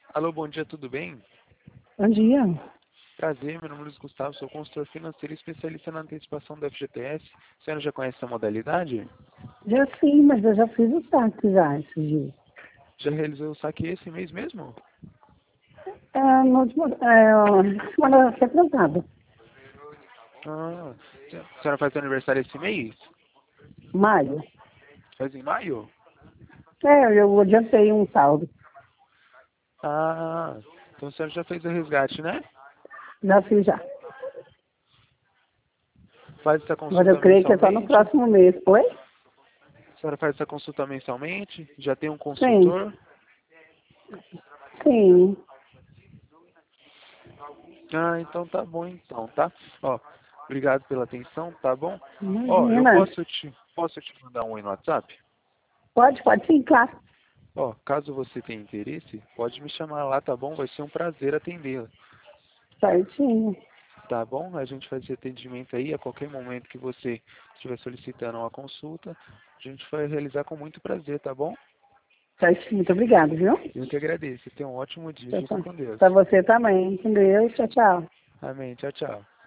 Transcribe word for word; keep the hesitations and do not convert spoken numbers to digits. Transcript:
Alô, bom dia, tudo bem? Bom dia. Prazer, meu nome é Luiz Gustavo, sou consultor financeiro e especialista na antecipação do F G T S. A senhora já conhece essa modalidade? Já sim, mas eu já fiz o saque já esses dias. Já realizou o saque esse mês mesmo? É, no último, é, semana retrasada. Ah, a senhora faz aniversário esse mês? Maio. Faz em maio? É, eu adiantei um saldo. Ah, então a senhora já fez o resgate, né? Já fiz já. Faz essa Mas eu consulta creio que é só no mensalmente? próximo mês. Oi? A senhora faz essa consulta mensalmente? Já tem um Sim. consultor? Sim. Ah, então tá bom então, tá? Ó, obrigado pela atenção, tá bom? Ó, eu Imagina. posso te, posso te mandar um oi no WhatsApp? Pode, pode sim, claro. Ó, caso você tenha interesse, pode me chamar lá, tá bom? Vai ser um prazer atendê-la, Certinho. tá bom? A gente faz esse atendimento aí a qualquer momento que você estiver solicitando uma consulta. A gente vai realizar com muito prazer, tá bom? Certinho. Muito obrigada, viu? Eu que agradeço. Tenha um ótimo dia. Tchau, Fica tchau. com Deus. Pra você também. Com Deus. Tchau, tchau. Amém. Tchau, tchau.